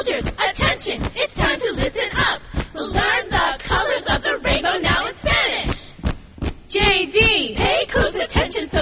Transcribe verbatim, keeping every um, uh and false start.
soldiers, attention, it's time to listen up. We'll learn the colors of the rainbow now in Spanish. J D. Pay close attention,